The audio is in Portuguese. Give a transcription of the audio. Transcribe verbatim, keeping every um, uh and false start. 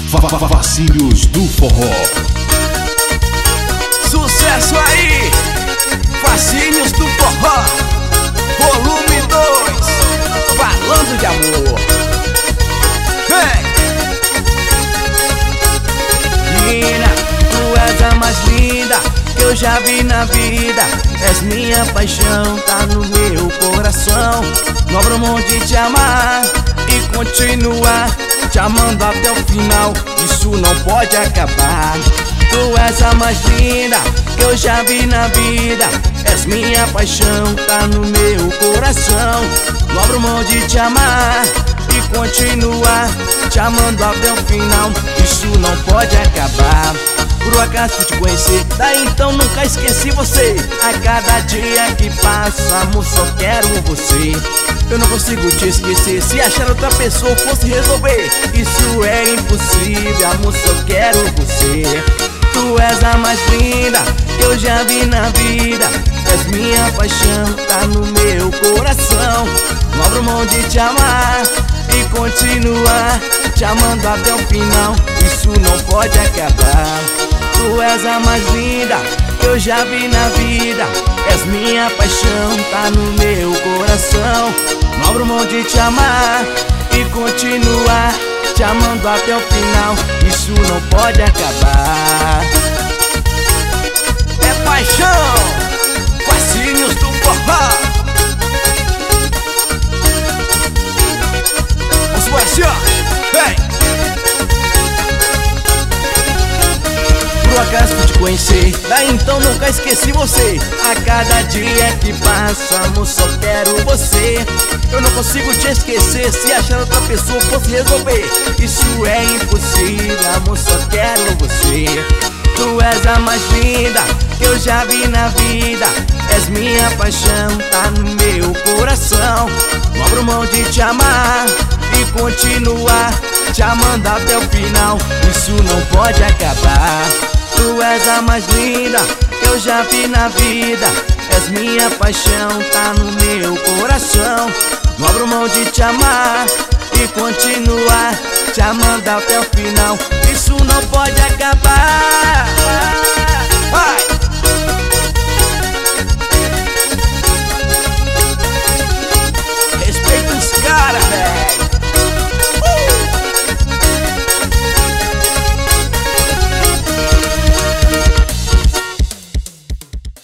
Fascínios do Forró. Sucesso aí, Fascínios do Forró, volume dois, falando de amor. Vem! Menina, tu és a mais linda que eu já vi na vida. És minha paixão, tá no meu coração. Não abro mão de te amar e continuar te amando até o final, isso não pode acabar. Tu és a mais linda que eu já vi na vida. És minha paixão, tá no meu coração. Não abro mão de te amar e continuar te amando até o final, isso não pode acabar. Por acaso te conheci, daí então nunca esqueci você. A cada dia que passa, amor, só quero você. Eu não consigo te esquecer, se achar outra pessoa fosse resolver, isso é impossível, amor, só quero você. Tu és a mais linda que eu já vi na vida. És minha paixão, tá no meu coração. Não abro mão de te amar e continuar te amando até o final, isso não pode acabar. Tu és a mais linda que eu já vi na vida. És minha paixão, tá no meu coração. Não abro mão de te amar e continuar te amando até o final, isso não pode acabar. É paixão, Fascínios do Forró. Vamos assim, ó, vem! Por acaso te conheci, daí então nunca esqueci você. A cada dia que passa, amor, só quero você. Eu não consigo te esquecer, se achar outra pessoa fosse resolver, isso é impossível, amor, só quero você. Tu és a mais linda que eu já vi na vida. És minha paixão, tá no meu coração. Não abro mão de te amar e continuar te amando até o final, isso não pode acabar. Tu és a mais linda que eu já vi na vida. És minha paixão, tá no meu coração. Não abro mão de te amar e continuar te amando até o final, isso não pode acabar. Vai!